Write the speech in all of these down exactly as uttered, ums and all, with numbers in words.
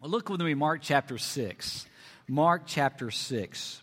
Look with me, Mark chapter six. Mark chapter six.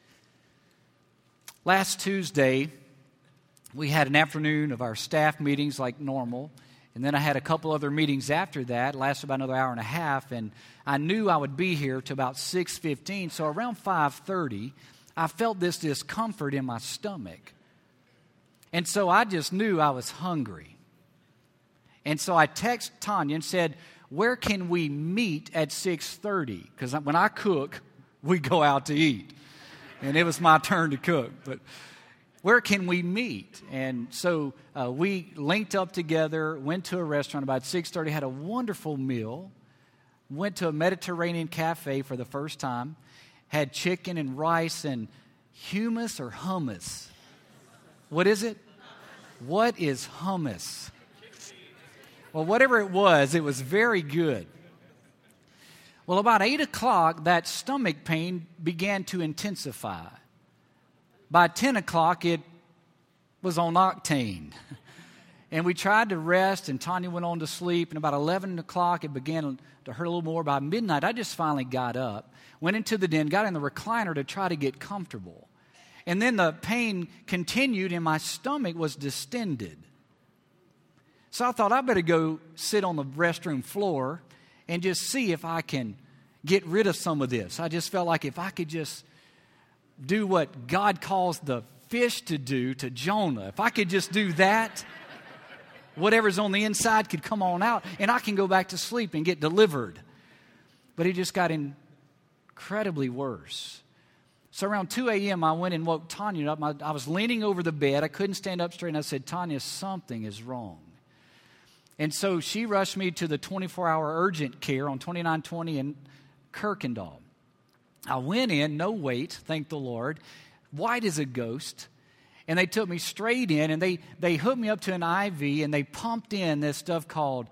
Last Tuesday, we had an afternoon of our staff meetings like normal, and then I had a couple other meetings after that, lasted about another hour and a half, and I knew I would be here to about six fifteen, so around five thirty, I felt this discomfort in my stomach. And so I just knew I was hungry. And so I texted Tanya and said, where can we meet at six thirty? Because when I cook, we go out to eat. And it was my turn to cook. But where can we meet? And so uh, we linked up together, went to a restaurant about six thirty, had a wonderful meal, went to a Mediterranean cafe for the first time, had chicken and rice and hummus or hummus. What is it? What is hummus? Well, whatever it was, it was very good. Well, about eight o'clock, that stomach pain began to intensify. By ten o'clock, it was on octane. And we tried to rest, and Tanya went on to sleep. And about eleven o'clock, it began to hurt a little more. By midnight, I just finally got up, went into the den, got in the recliner to try to get comfortable. And then the pain continued, and my stomach was distended. So I thought I better go sit on the restroom floor and just see if I can get rid of some of this. I just felt like if I could just do what God calls the fish to do to Jonah, if I could just do that, whatever's on the inside could come on out, and I can go back to sleep and get delivered. But it just got incredibly worse. So around two a.m., I went and woke Tanya up. I was leaning over the bed. I couldn't stand up straight, and I said, Tanya, something is wrong. And so she rushed me to the twenty-four hour urgent care on twenty-nine twenty in Kirkendall. I went in, no wait, thank the Lord, white as a ghost. And they took me straight in, and they, they hooked me up to an I V, and they pumped in this stuff called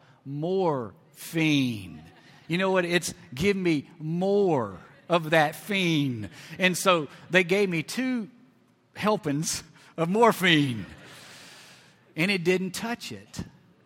morphine. You know what? It's give me more of that fiend. And so they gave me two helpings of morphine, and it didn't touch it.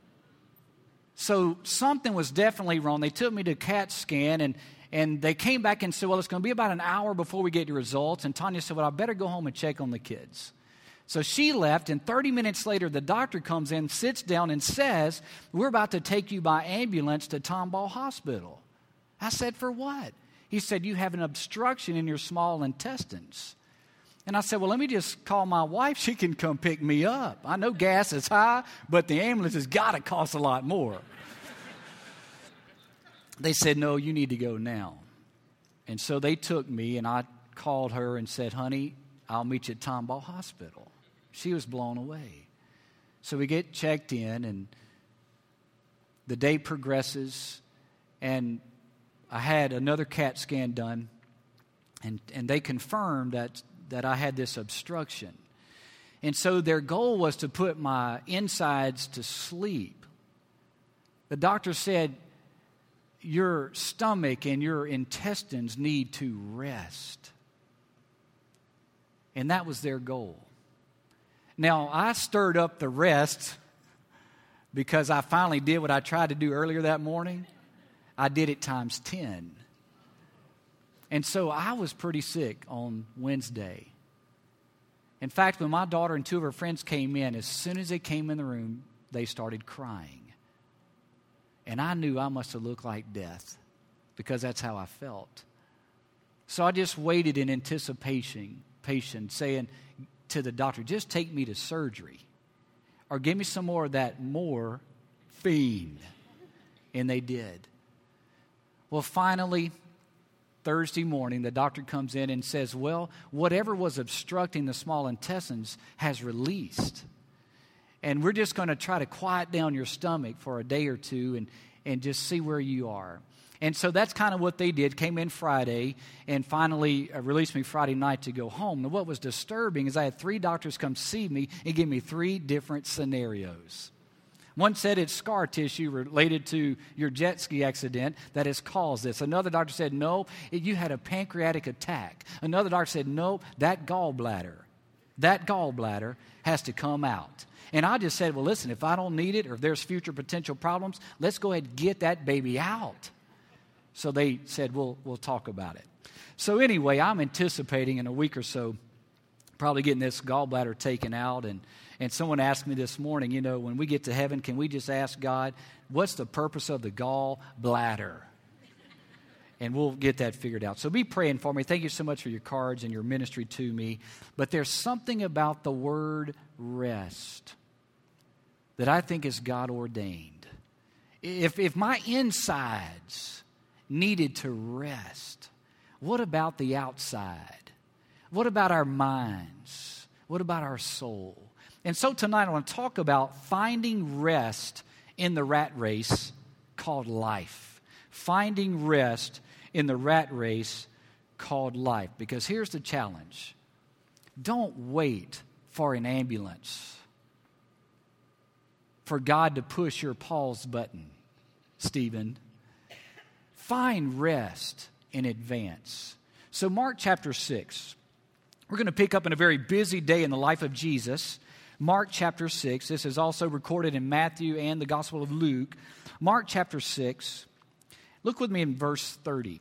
So something was definitely wrong. They took me to CAT scan, and, and they came back and said, well, it's going to be about an hour before we get your results. And Tanya said, well, I better go home and check on the kids. So she left, and thirty minutes later, the doctor comes in, sits down, and says, we're about to take you by ambulance to Tomball Hospital. I said, for what? He said, you have an obstruction in your small intestines. And I said, well, let me just call my wife. She can come pick me up. I know gas is high, but the ambulance has got to cost a lot more. They said, no, you need to go now. And so they took me, and I called her and said, honey, I'll meet you at Tomball Hospital. She was blown away. So we get checked in, and the day progresses, and I had another CAT scan done, and, and they confirmed that, that I had this obstruction. And so their goal was to put my insides to sleep. The doctor said, your stomach and your intestines need to rest. And that was their goal. Now, I stirred up the rest because I finally did what I tried to do earlier that morning. I did it times ten. And so I was pretty sick on Wednesday. In fact, when my daughter and two of her friends came in, as soon as they came in the room, they started crying. And I knew I must have looked like death because that's how I felt. So I just waited in anticipation, patient, saying to the doctor, just take me to surgery or give me some more of that morphine. And they did. Well, finally, Thursday morning, the doctor comes in and says, well, whatever was obstructing the small intestines has released. And we're just going to try to quiet down your stomach for a day or two and, and just see where you are. And so that's kind of what they did. Came in Friday and finally uh, released me Friday night to go home. Now, what was disturbing is I had three doctors come see me and give me three different scenarios. One said it's scar tissue related to your jet ski accident that has caused this. Another doctor said, no, you had a pancreatic attack. Another doctor said, no, that gallbladder, that gallbladder has to come out. And I just said, well, listen, if I don't need it or if there's future potential problems, let's go ahead and get that baby out. So they said, we'll, we'll talk about it. So anyway, I'm anticipating in a week or so probably getting this gallbladder taken out. And, and someone asked me this morning, you know, when we get to heaven, can we just ask God, what's the purpose of the gallbladder? And we'll get that figured out. So be praying for me. Thank you so much for your cards and your ministry to me. But there's something about the word rest that I think is God ordained. If, if my insides needed to rest, what about the outside? What about our minds? What about our soul? And so tonight I want to talk about finding rest in the rat race called life. Finding rest in the rat race called life. Because here's the challenge. Don't wait for an ambulance for God to push your pause button, Stephen. Find rest in advance. So Mark chapter six. We're going to pick up in a very busy day in the life of Jesus. Mark chapter six. This is also recorded in Matthew and the Gospel of Luke. Mark chapter six. Look with me in verse thirty.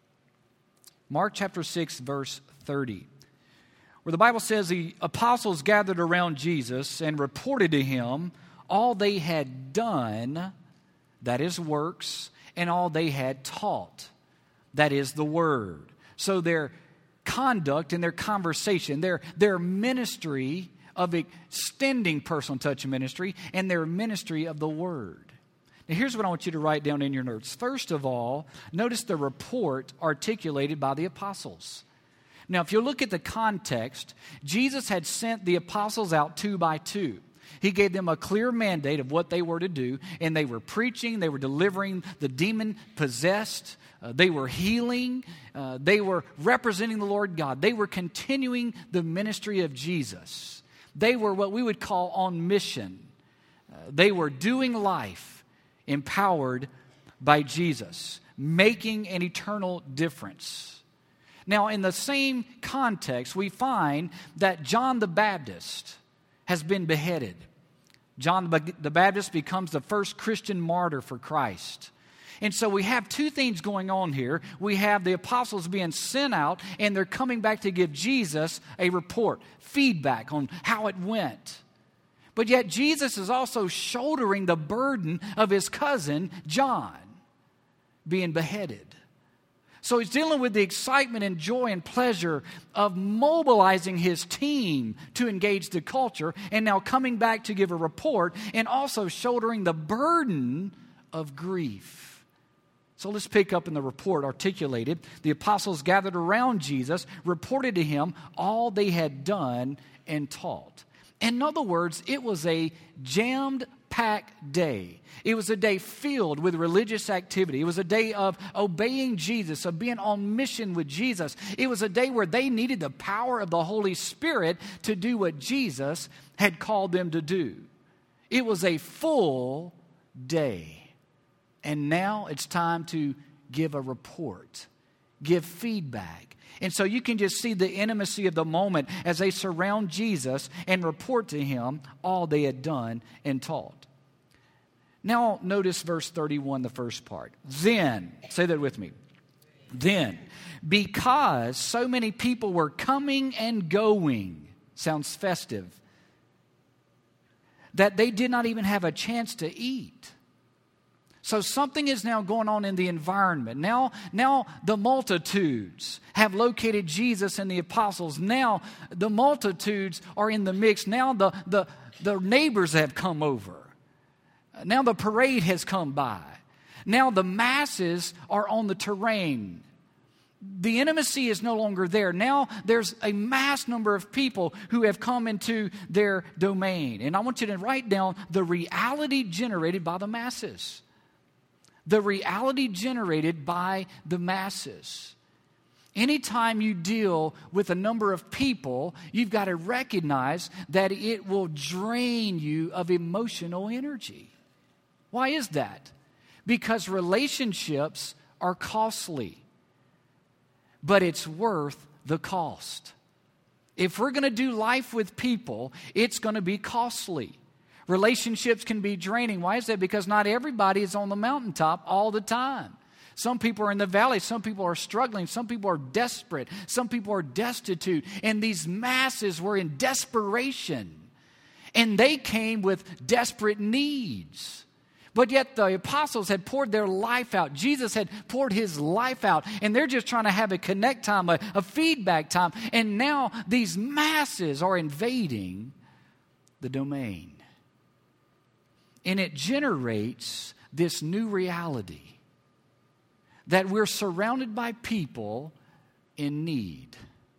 Mark chapter six, verse thirty. Where the Bible says the apostles gathered around Jesus and reported to him all they had done, that is works, and all they had taught, that is the word. So their conduct and their conversation, their, their ministry of extending personal touch ministry, and their ministry of the word. Now, here's what I want you to write down in your notes. First of all, notice the report articulated by the apostles. Now, if you look at the context, Jesus had sent the apostles out two by two. He gave them a clear mandate of what they were to do, and they were preaching, they were delivering the demon-possessed, uh, they were healing, uh, they were representing the Lord God. They were continuing the ministry of Jesus. They were what we would call on mission. Uh, they were doing life empowered by Jesus, making an eternal difference. Now, in the same context, we find that John the Baptist has been beheaded. John the Baptist becomes the first Christian martyr for Christ. And so we have two things going on here. We have the apostles being sent out, and they're coming back to give Jesus a report, feedback on how it went. But yet Jesus is also shouldering the burden of his cousin, John, being beheaded. So he's dealing with the excitement and joy and pleasure of mobilizing his team to engage the culture, and now coming back to give a report, and also shouldering the burden of grief. So let's pick up in the report articulated. The apostles gathered around Jesus, reported to him all they had done and taught. In other words, it was a jammed-packed day. It was a day filled with religious activity. It was a day of obeying Jesus, of being on mission with Jesus. It was a day where they needed the power of the Holy Spirit to do what Jesus had called them to do. It was a full day. And now it's time to give a report, give feedback. And so you can just see the intimacy of the moment as they surround Jesus and report to him all they had done and taught. Now notice verse thirty-one, the first part. Then, say that with me. Then, because so many people were coming and going, sounds festive, that they did not even have a chance to eat. So something is now going on in the environment. Now, now the multitudes have located Jesus and the apostles. Now the multitudes are in the mix. Now the, the, the neighbors have come over. Now the parade has come by. Now the masses are on the terrain. The intimacy is no longer there. Now there's a mass number of people who have come into their domain. And I want you to write down the reality generated by the masses. The reality generated by the masses. Anytime you deal with a number of people, you've got to recognize that it will drain you of emotional energy. Why is that? Because relationships are costly, but it's worth the cost. If we're going to do life with people, it's going to be costly. Relationships can be draining. Why is that? Because not everybody is on the mountaintop all the time. Some people are in the valley. Some people are struggling. Some people are desperate. Some people are destitute. And these masses were in desperation. And they came with desperate needs. But yet the apostles had poured their life out. Jesus had poured his life out. And they're just trying to have a connect time, a, a feedback time. And now these masses are invading the domain. And it generates this new reality that we're surrounded by people in need.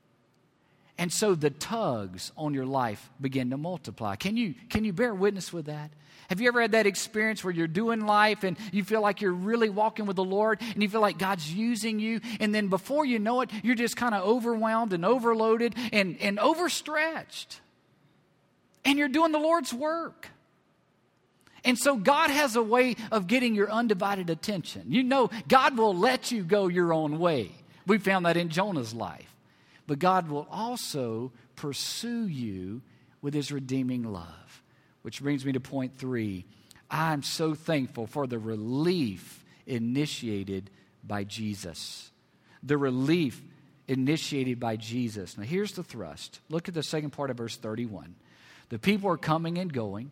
And so the tugs on your life begin to multiply. Can you, can you bear witness with that? Have you ever had that experience where you're doing life and you feel like you're really walking with the Lord and you feel like God's using you, and then before you know it, you're just kind of overwhelmed and overloaded and, and overstretched. And you're doing the Lord's work. And so God has a way of getting your undivided attention. You know, God will let you go your own way. We found that in Jonah's life. But God will also pursue you with his redeeming love. Which brings me to point three. I'm so thankful for the relief initiated by Jesus. The relief initiated by Jesus. Now here's the thrust. Look at the second part of verse thirty-one. The people are coming and going.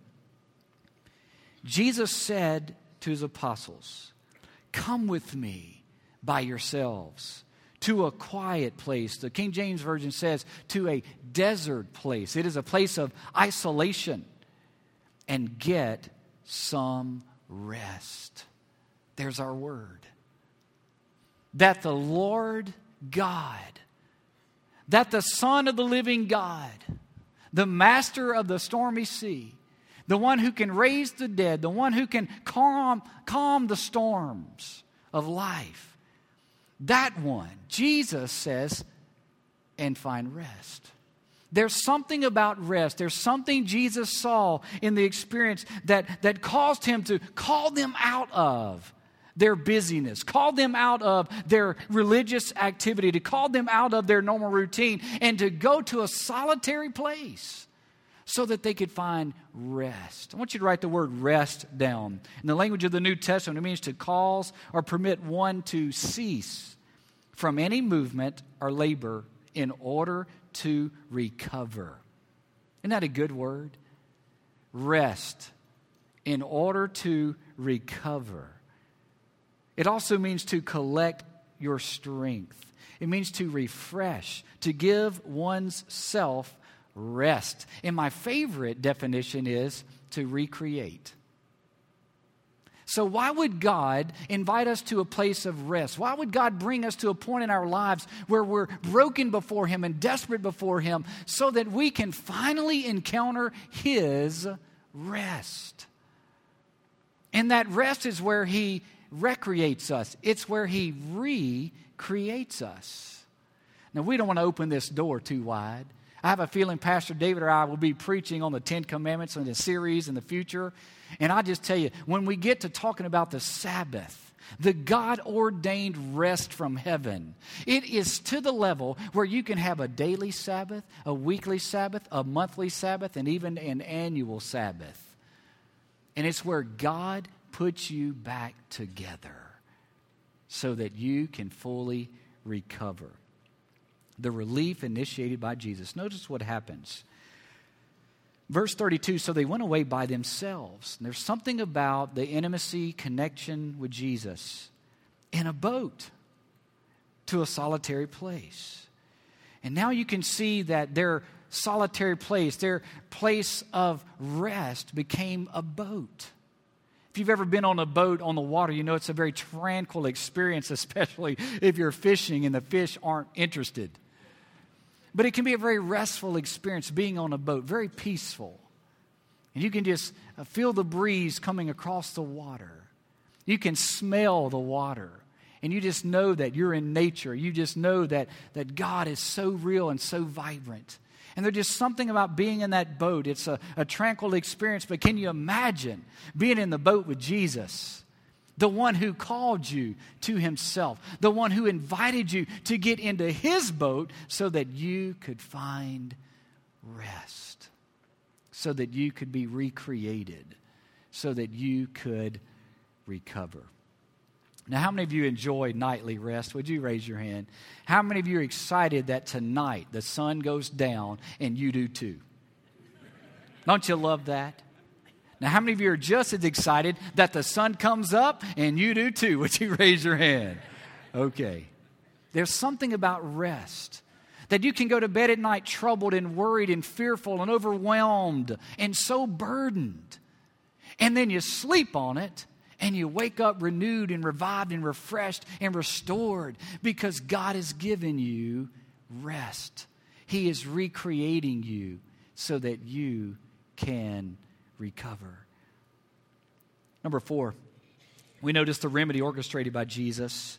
Jesus said to his apostles, "Come with me by yourselves to a quiet place." The King James Version says to a desert place. It is a place of isolation. And get some rest. There's our word. That the Lord God, that the Son of the living God, the master of the stormy sea, the one who can raise the dead, the one who can calm, calm the storms of life, that one, Jesus says, and find rest. There's something about rest. There's something Jesus saw in the experience that, that caused him to call them out of their busyness, call them out of their religious activity, to call them out of their normal routine, and to go to a solitary place so that they could find rest. I want you to write the word rest down. In the language of the New Testament, it means to cause or permit one to cease from any movement or labor in order to recover. Isn't that a good word? Rest in order to recover. It also means to collect your strength. It means to refresh, to give one's self rest. And my favorite definition is to recreate. So why would God invite us to a place of rest? Why would God bring us to a point in our lives where we're broken before him and desperate before him so that we can finally encounter his rest? And that rest is where he recreates us. It's where he recreates us. Now, we don't want to open this door too wide. I have a feeling Pastor David or I will be preaching on the Ten Commandments in a series in the future. And I just tell you, when we get to talking about the Sabbath, the God-ordained rest from heaven, it is to the level where you can have a daily Sabbath, a weekly Sabbath, a monthly Sabbath, and even an annual Sabbath. And it's where God puts you back together so that you can fully recover. The relief initiated by Jesus. Notice what happens. Verse thirty-two, so they went away by themselves. And there's something about the intimacy, connection with Jesus in a boat to a solitary place. And now you can see that their solitary place, their place of rest became a boat. If you've ever been on a boat on the water, you know it's a very tranquil experience, especially if you're fishing and the fish aren't interested. But it can be a very restful experience being on a boat, very peaceful. And you can just feel the breeze coming across the water. You can smell the water. And you just know that you're in nature. You just know that, that God is so real and so vibrant. And there's just something about being in that boat. It's a, a tranquil experience. But can you imagine being in the boat with Jesus? The one who called you to himself. The one who invited you to get into his boat so that you could find rest. So that you could be recreated. So that you could recover. Now, how many of you enjoy nightly rest? Would you raise your hand? How many of you are excited that tonight the sun goes down and you do too? Don't you love that? Now, how many of you are just as excited that the sun comes up and you do too? Would you raise your hand? Okay. There's something about rest that you can go to bed at night troubled and worried and fearful and overwhelmed and so burdened. And then you sleep on it and you wake up renewed and revived and refreshed and restored because God has given you rest. He is recreating you so that you can recover. Number four, we notice the remedy orchestrated by Jesus.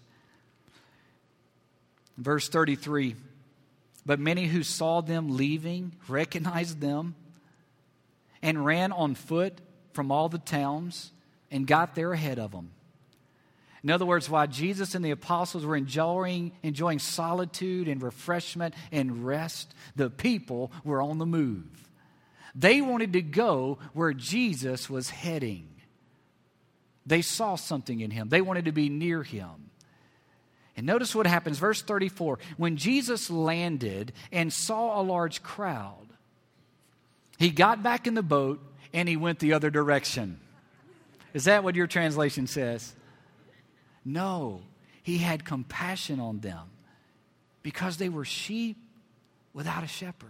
Verse thirty-three, but many who saw them leaving recognized them and ran on foot from all the towns and got there ahead of them. In other words, while Jesus and the apostles were enjoying, enjoying solitude and refreshment and rest, the people were on the move. They wanted to go where Jesus was heading. They saw something in him. They wanted to be near him. And notice what happens, verse thirty-four. When Jesus landed and saw a large crowd, he got back in the boat and he went the other direction. Is that what your translation says? No, he had compassion on them because they were sheep without a shepherd.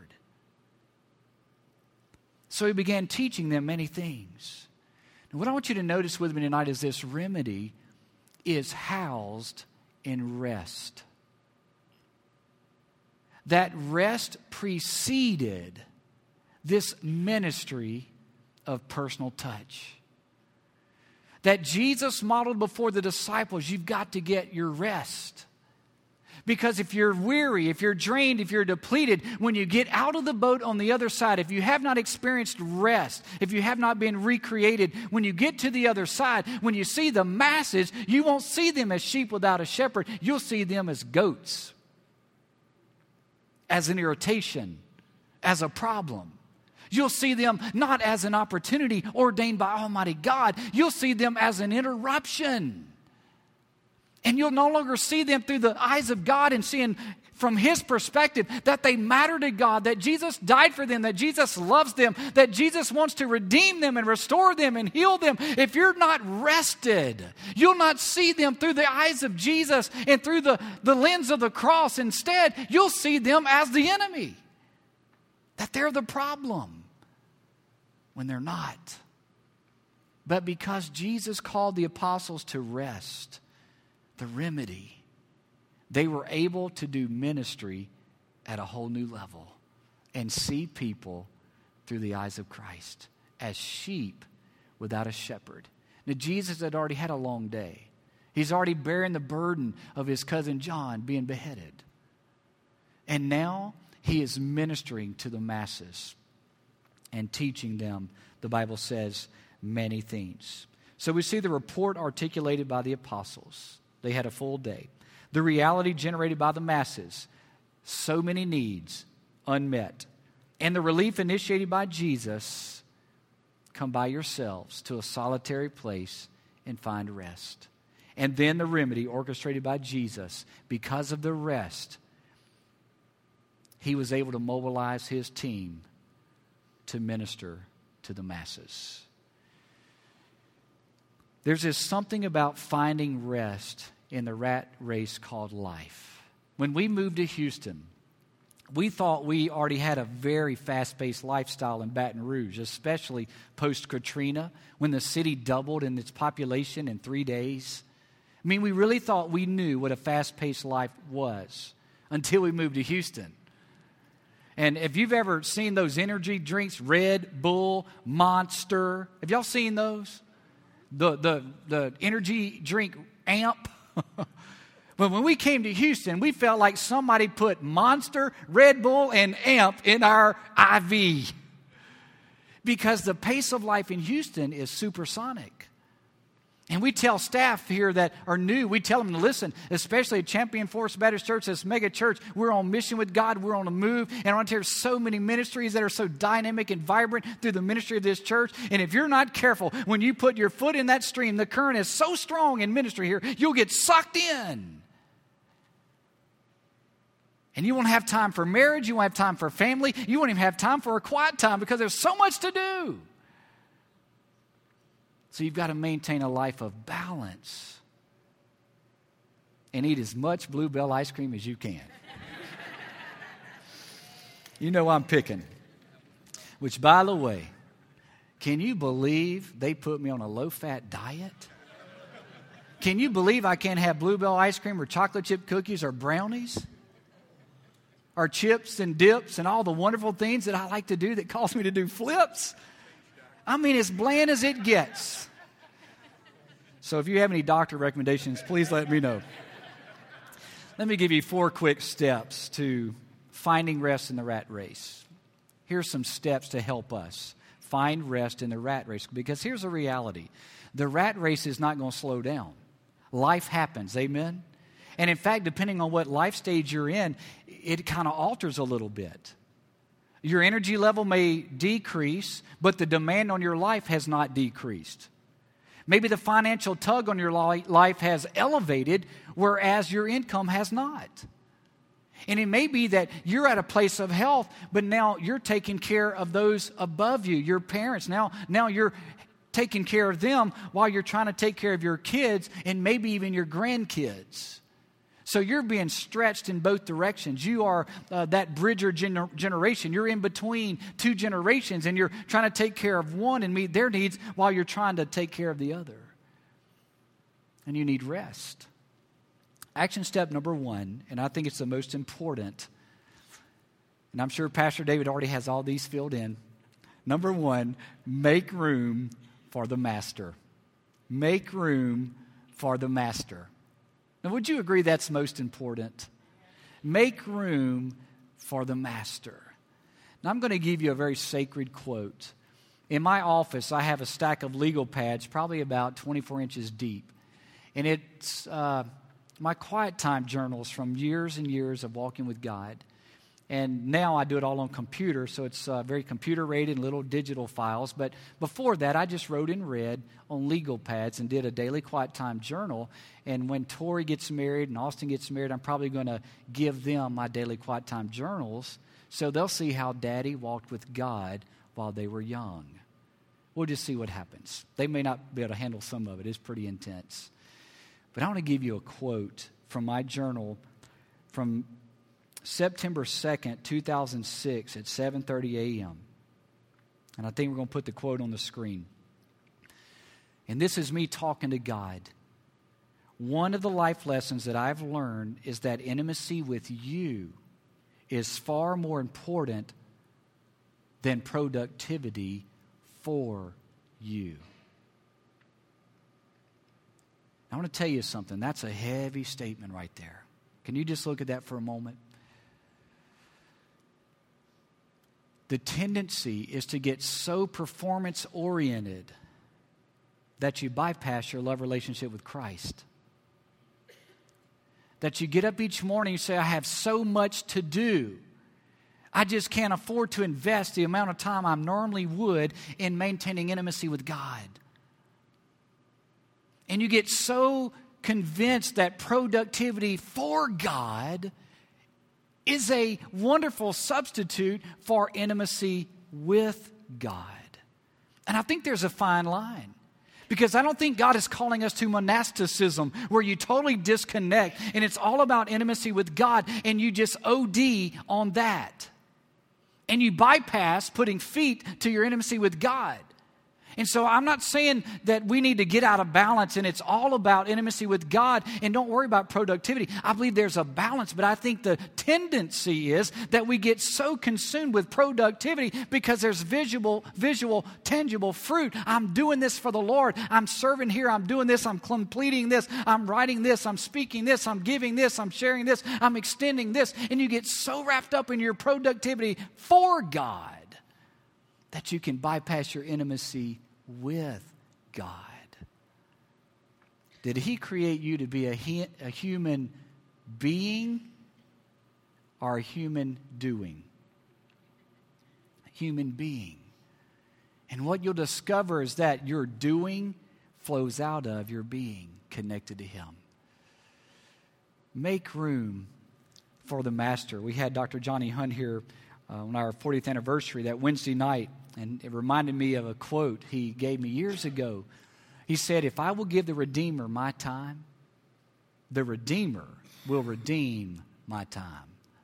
So he began teaching them many things. And what I want you to notice with me tonight is this remedy is housed in rest. That rest preceded this ministry of personal touch. That Jesus modeled before the disciples, you've got to get your rest. Because if you're weary, if you're drained, if you're depleted, when you get out of the boat on the other side, if you have not experienced rest, if you have not been recreated, when you get to the other side, when you see the masses, you won't see them as sheep without a shepherd. You'll see them as goats, as an irritation, as a problem. You'll see them not as an opportunity ordained by Almighty God. You'll see them as an interruption. And you'll no longer see them through the eyes of God and seeing from His perspective that they matter to God, that Jesus died for them, that Jesus loves them, that Jesus wants to redeem them and restore them and heal them. If you're not rested, you'll not see them through the eyes of Jesus and through the, the lens of the cross. Instead, you'll see them as the enemy, that they're the problem when they're not. But because Jesus called the apostles to rest, the remedy, they were able to do ministry at a whole new level and see people through the eyes of Christ as sheep without a shepherd. Now, Jesus had already had a long day. He's already bearing the burden of his cousin John being beheaded. And now he is ministering to the masses and teaching them, the Bible says, many things. So we see the report articulated by the apostles. They had a full day. The reality generated by the masses, so many needs unmet. And the relief initiated by Jesus, come by yourselves to a solitary place and find rest. And then the remedy orchestrated by Jesus, because of the rest, he was able to mobilize his team to minister to the masses. There's this something about finding rest in the rat race called life. When we moved to Houston, we thought we already had a very fast-paced lifestyle in Baton Rouge, especially post-Katrina, when the city doubled in its population in three days. I mean, we really thought we knew what a fast-paced life was until we moved to Houston. And if you've ever seen those energy drinks, Red Bull, Monster, have y'all seen those? The the the energy drink Amp. But when we came to Houston, we felt like somebody put Monster, Red Bull, and Amp in our I V. Because the pace of life in Houston is supersonic. And we tell staff here that are new, we tell them to listen, especially at Champion Forest Baptist Church, this mega church. We're on mission with God. We're on a move. And I want to tell you, so many ministries that are so dynamic and vibrant through the ministry of this church. And if you're not careful, when you put your foot in that stream, the current is so strong in ministry here, you'll get sucked in. And you won't have time for marriage. You won't have time for family. You won't even have time for a quiet time because there's so much to do. So you've got to maintain a life of balance and eat as much Bluebell ice cream as you can. You know I'm picking. Which, by the way, can you believe they put me on a low-fat diet? Can you believe I can't have Bluebell ice cream or chocolate chip cookies or brownies? Or chips and dips and all the wonderful things that I like to do that cause me to do flips? I mean, as bland as it gets. So if you have any doctor recommendations, please let me know. Let me give you four quick steps to finding rest in the rat race. Here's some steps to help us find rest in the rat race. Because here's the reality. The rat race is not going to slow down. Life happens, amen? And in fact, depending on what life stage you're in, it kind of alters a little bit. Your energy level may decrease, but the demand on your life has not decreased. Maybe the financial tug on your life has elevated, whereas your income has not. And it may be that you're at a place of health, but now you're taking care of those above you, your parents. Now, now you're taking care of them while you're trying to take care of your kids and maybe even your grandkids. So you're being stretched in both directions. You are uh, that bridger gener- generation. You're in between two generations, and you're trying to take care of one and meet their needs while you're trying to take care of the other. And you need rest. Action step number one, and I think it's the most important, and I'm sure Pastor David already has all these filled in. Number one, make room for the master. Make room for the master. Now, would you agree that's most important? Make room for the master. Now, I'm going to give you a very sacred quote. In my office, I have a stack of legal pads, probably about twenty-four inches deep. And it's uh, my quiet time journals from years and years of walking with God. And now I do it all on computer, so it's uh, very computer-rated, little digital files. But before that, I just wrote in red on legal pads and did a daily quiet time journal. And when Tori gets married and Austin gets married, I'm probably going to give them my daily quiet time journals so they'll see how Daddy walked with God while they were young. We'll just see what happens. They may not be able to handle some of it. It's pretty intense. But I want to give you a quote from my journal from September second, two thousand six at seven thirty a.m. And I think we're going to put the quote on the screen. And this is me talking to God. One of the life lessons that I've learned is that intimacy with you is far more important than productivity for you. I want to tell you something. That's a heavy statement right there. Can you just look at that for a moment? The tendency is to get so performance-oriented that you bypass your love relationship with Christ. That you get up each morning and say, I have so much to do. I just can't afford to invest the amount of time I normally would in maintaining intimacy with God. And you get so convinced that productivity for God is a wonderful substitute for intimacy with God. And I think there's a fine line. Because I don't think God is calling us to monasticism where you totally disconnect and it's all about intimacy with God and you just O D on that. And you bypass putting feet to your intimacy with God. And so I'm not saying that we need to get out of balance and it's all about intimacy with God and don't worry about productivity. I believe there's a balance, but I think the tendency is that we get so consumed with productivity because there's visual, visual, tangible fruit. I'm doing this for the Lord. I'm serving here. I'm doing this. I'm completing this. I'm writing this. I'm speaking this. I'm giving this. I'm sharing this. I'm extending this. And you get so wrapped up in your productivity for God that you can bypass your intimacy with God. Did he create you to be a, he, a human being or a human doing? A human being. And what you'll discover is that your doing flows out of your being connected to him. Make room for the Master. We had Doctor Johnny Hunt here uh, on our fortieth anniversary that Wednesday night, and it reminded me of a quote he gave me years ago. He said, if I will give the Redeemer my time, the Redeemer will redeem my time.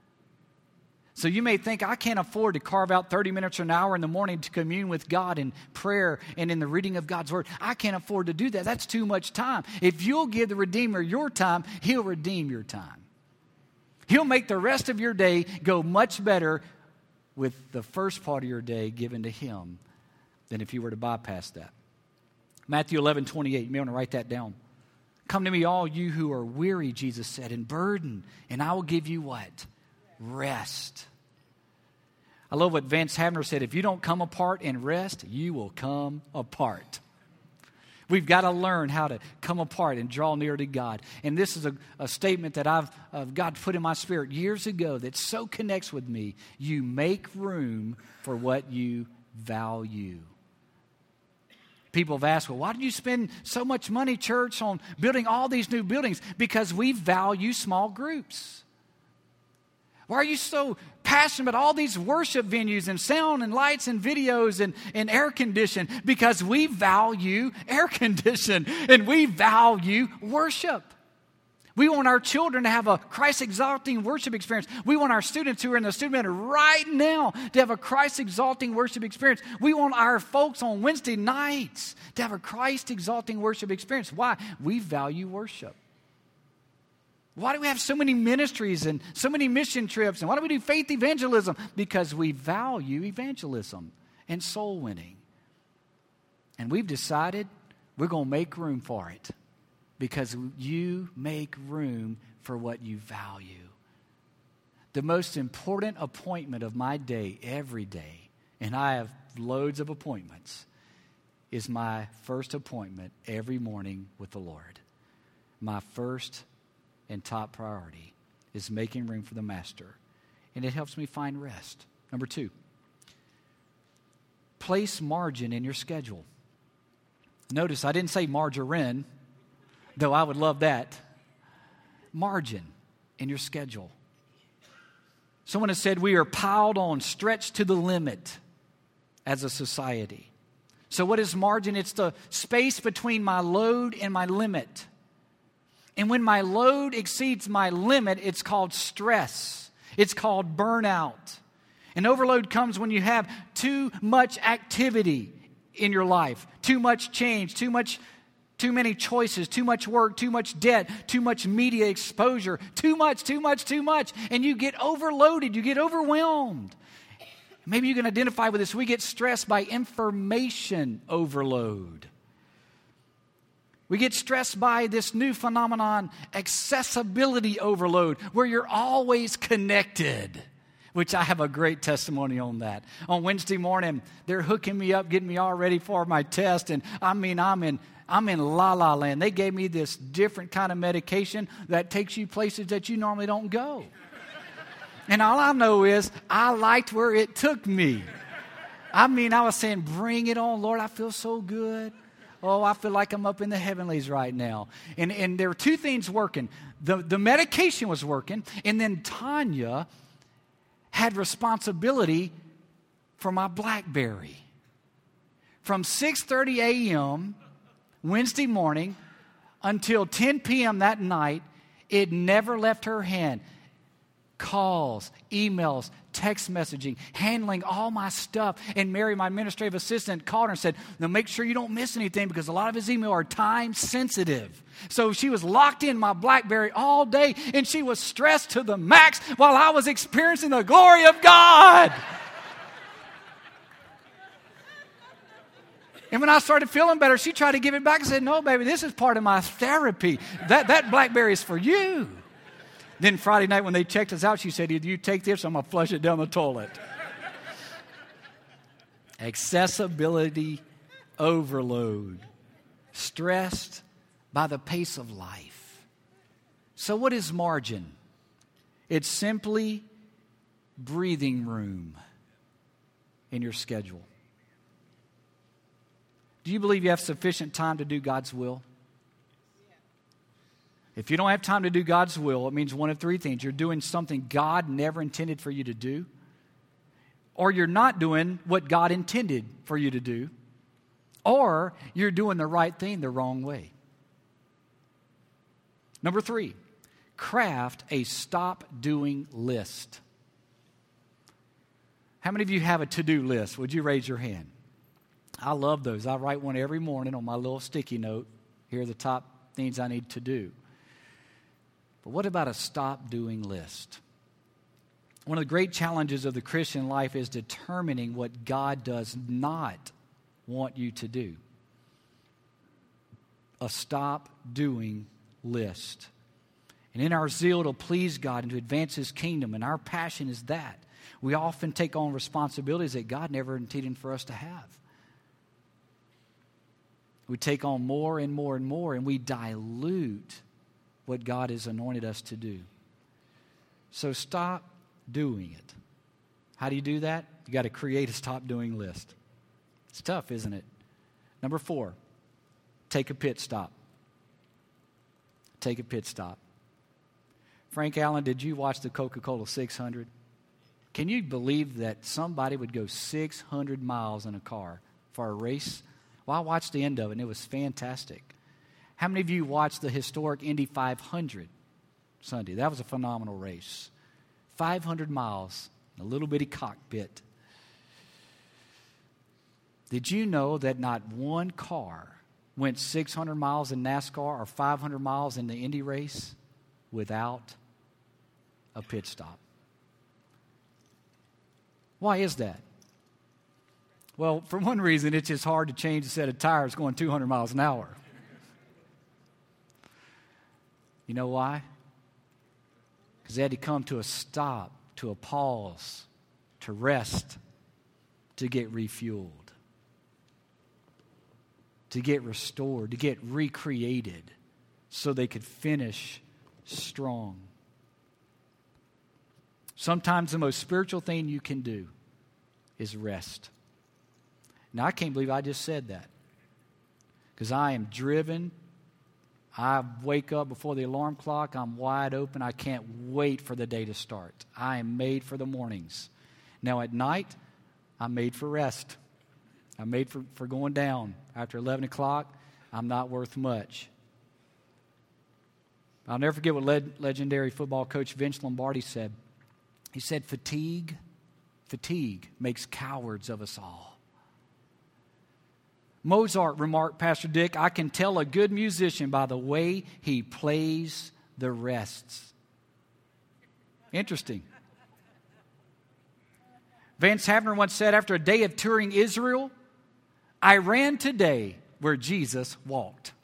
So you may think, I can't afford to carve out thirty minutes or an hour in the morning to commune with God in prayer and in the reading of God's Word. I can't afford to do that. That's too much time. If you'll give the Redeemer your time, he'll redeem your time. He'll make the rest of your day go much better with the first part of your day given to him than if you were to bypass that. Matthew eleven twenty-eight, you may want to write that down. Come to me, all you who are weary, Jesus said, and burdened, and I will give you what? Rest. I love what Vance Havner said. If you don't come apart and rest, you will come apart. We've got to learn how to come apart and draw near to God. And this is a, a statement that I've uh, God put in my spirit years ago that so connects with me. You make room for what you value. People have asked, well, why did you spend so much money, church, on building all these new buildings? Because we value small groups. Why are you so passionate about all these worship venues and sound and lights and videos and, and air condition? Because we value air condition and we value worship. We want our children to have a Christ-exalting worship experience. We want our students who are in the student ministry right now to have a Christ-exalting worship experience. We want our folks on Wednesday nights to have a Christ-exalting worship experience. Why? We value worship. Why do we have so many ministries and so many mission trips? And why do we do faith evangelism? Because we value evangelism and soul winning. And we've decided we're going to make room for it because you make room for what you value. The most important appointment of my day every day, and I have loads of appointments, is my first appointment every morning with the Lord. My first and top priority is making room for the Master. And it helps me find rest. Number two, place margin in your schedule. Notice I didn't say margarine, though I would love that. Margin in your schedule. Someone has said we are piled on, stretched to the limit as a society. So what is margin? It's the space between my load and my limit. And when my load exceeds my limit, it's called stress. It's called burnout. And overload comes when you have too much activity in your life, too much change, too much, too many choices, too much work, too much debt, too much media exposure, too much, too much, too much. And you get overloaded, you get overwhelmed. Maybe you can identify with this. We get stressed by information overload. We get stressed by this new phenomenon, accessibility overload, where you're always connected, which I have a great testimony on that. On Wednesday morning, they're hooking me up, getting me all ready for my test, and I mean, I'm in I'm in la-la land. They gave me this different kind of medication that takes you places that you normally don't go. And all I know is I liked where it took me. I mean, I was saying, bring it on, Lord. I feel so good. Oh, I feel like I'm up in the heavenlies right now. And, and there were two things working. The, the medication was working, and then Tanya had responsibility for my BlackBerry. From six thirty a.m. Wednesday morning until ten p.m. that night, it never left her hand. Calls, emails, text messaging, handling all my stuff. And Mary, my administrative assistant, called her and said, now make sure you don't miss anything because a lot of his emails are time sensitive. So she was locked in my BlackBerry all day, and she was stressed to the max while I was experiencing the glory of God. And when I started feeling better, she tried to give it back and said, no, baby, this is part of my therapy. That, that BlackBerry is for you. Then Friday night when they checked us out, she said, either you take this or I'm going to flush it down the toilet. Accessibility overload. Stressed by the pace of life. So what is margin? It's simply breathing room in your schedule. Do you believe you have sufficient time to do God's will? If you don't have time to do God's will, it means one of three things. You're doing something God never intended for you to do, or you're not doing what God intended for you to do, or you're doing the right thing the wrong way. Number three, craft a stop-doing list. How many of you have a to-do list? Would you raise your hand? I love those. I write one every morning on my little sticky note. Here are the top things I need to do. But what about a stop-doing list? One of the great challenges of the Christian life is determining what God does not want you to do. A stop-doing list. And in our zeal to please God and to advance His kingdom, and our passion is that, we often take on responsibilities that God never intended for us to have. We take on more and more and more, and we dilute what God has anointed us to do. So stop doing it. How do you do that? You got to create a stop doing list. It's tough, isn't it? Number four, take a pit stop. Take a pit stop. Frank Allen, did you watch the Coca-Cola six hundred? Can you believe that somebody would go six hundred miles in a car for a race? Well, I watched the end of it, and it was fantastic. How many of you watched the historic Indy five hundred Sunday? That was a phenomenal race. five hundred miles, a little bitty cockpit. Did you know that not one car went six hundred miles in NASCAR or five hundred miles in the Indy race without a pit stop? Why is that? Well, for one reason, it's just hard to change a set of tires going two hundred miles an hour. You know why? Because they had to come to a stop, to a pause, to rest, to get refueled, to get restored, to get recreated so they could finish strong. Sometimes the most spiritual thing you can do is rest. Now, I can't believe I just said that, because I am driven. I wake up before the alarm clock. I'm wide open. I can't wait for the day to start. I am made for the mornings. Now, at night, I'm made for rest. I'm made for, for going down. After eleven o'clock, I'm not worth much. I'll never forget what le- legendary football coach Vince Lombardi said. He said, fatigue, fatigue makes cowards of us all. Mozart remarked, Pastor Dick, I can tell a good musician by the way he plays the rests. Interesting. Vance Havner once said, after a day of touring Israel, I ran today where Jesus walked.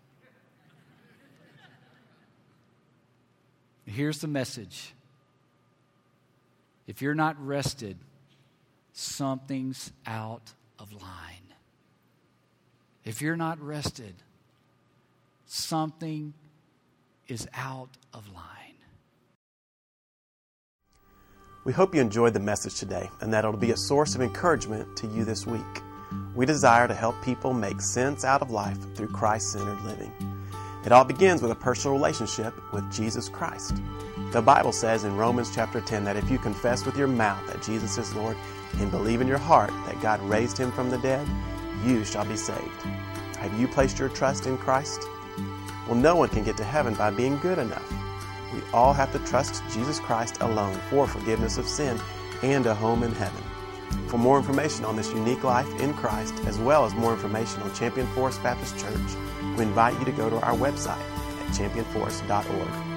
Here's the message. If you're not rested, something's out of line. If you're not rested, something is out of line. We hope you enjoyed the message today and that it'll be a source of encouragement to you this week. We desire to help people make sense out of life through Christ-centered living. It all begins with a personal relationship with Jesus Christ. The Bible says in Romans chapter ten that if you confess with your mouth that Jesus is Lord and believe in your heart that God raised Him from the dead, you shall be saved. Have you placed your trust in Christ? Well, no one can get to heaven by being good enough. We all have to trust Jesus Christ alone for forgiveness of sin and a home in heaven. For more information on this unique life in Christ, as well as more information on Champion Forest Baptist Church, we invite you to go to our website at champion forest dot org.